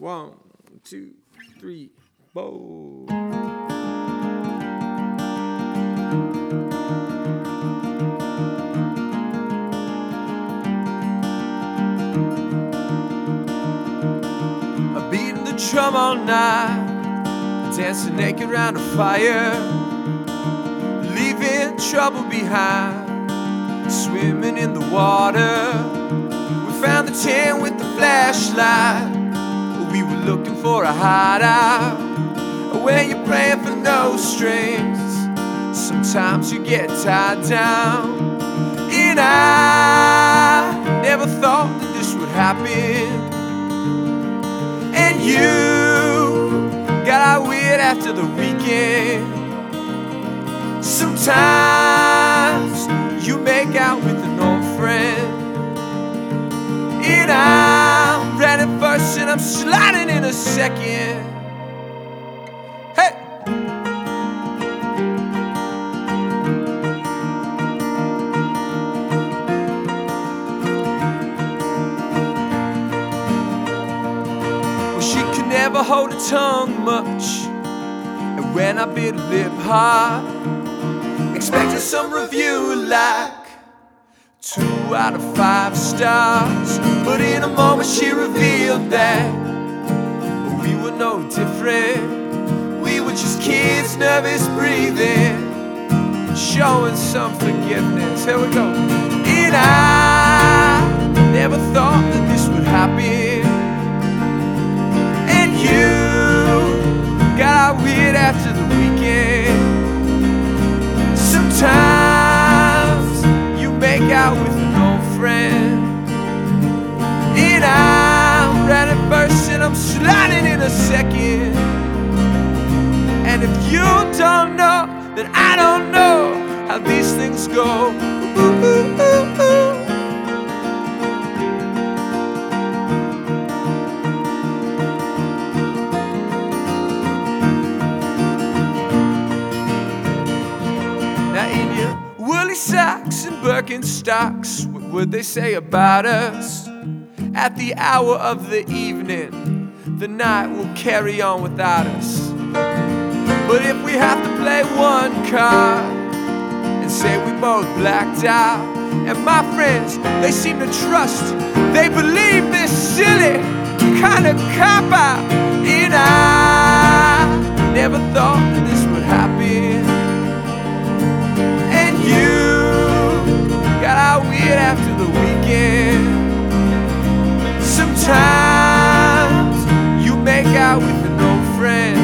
1, 2, 3, bow. I'm beating the drum all night, dancing naked round a fire, leaving trouble behind, swimming in the water. We found the tent with the flashlight, we were looking for a hideout. When you're praying for no strings, sometimes you get tied down. And I never thought that this would happen. And you got out weird after the weekend. Sometimes you make out with an old friend. And I'm running first and I'm sliding in a second. Hey! Well, she could never hold her tongue much, and when I bit her lip hard, expecting some review like 2 out of 5 stars. But in a moment she revealed that we were no different. We were just kids, nervous breathing, showing some forgiveness. Here we go. And I never thought that this would happen. And you got out weird after the weekend. Sometimes you make out with an old friend. And I'm running first and I'm sliding in a second. And if you don't know, then I don't know how these things go. Ooh, ooh, ooh, ooh. Now in your woolly socks and Birkenstocks, what would they say about us? At the hour of the evening, the night will carry on without us. But if we have to play one card and say we both blacked out, and my friends, they seem to trust, they believe this silly kind of cop-out. And I never thought that this would happen. And you got out weird after the weekend. Sometimes you make out with an old friend.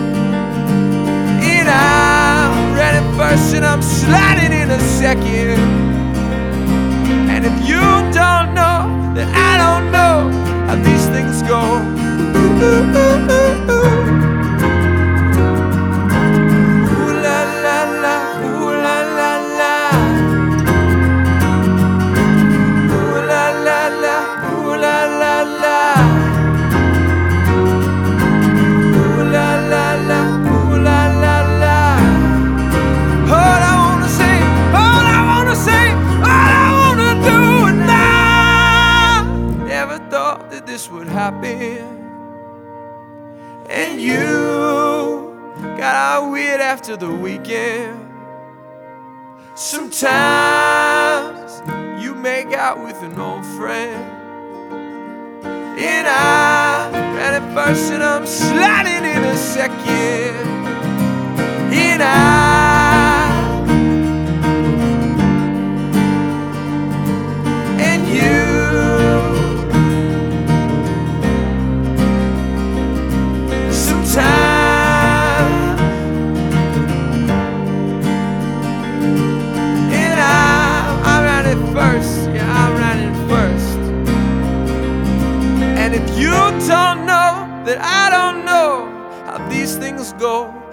And I'm running first and I'm sliding in a second. And if you don't know, then I don't know how these things go. Ooh, ooh, ooh, ooh, ooh. This would happen. And you got out weird after the weekend. Sometimes you make out with an old friend. And I ran it first and I'm sliding in a second. And and you if you don't know, then I don't know how these things go.